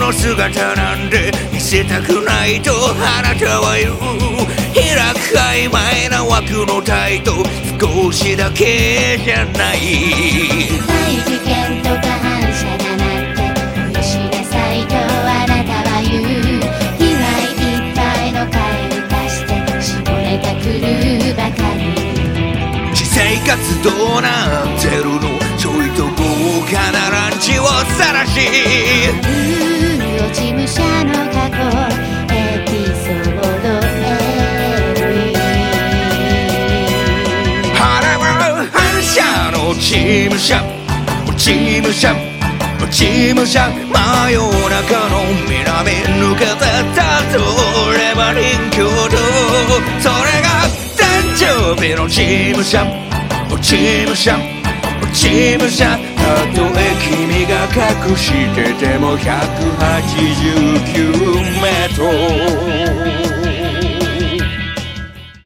の姿なんて見せたくないとあなたは言う。開く曖昧な枠のタイト、少しだけじゃない。 大事件とか反射だなんて無視なさいとあなたは言う。被害いっぱいの回を足して絞れたくるばかり。 私生活どうなってるの、ちょいと豪華なランチを晒し。 落ち武者の過去エピソード反射の落ち武者、落ち武者、落ち武者、真夜中の南抜けた例えば臨境と、それが誕生日の落ち武者、落ち武者、落ち武者。たとえ君が隠してても189メートル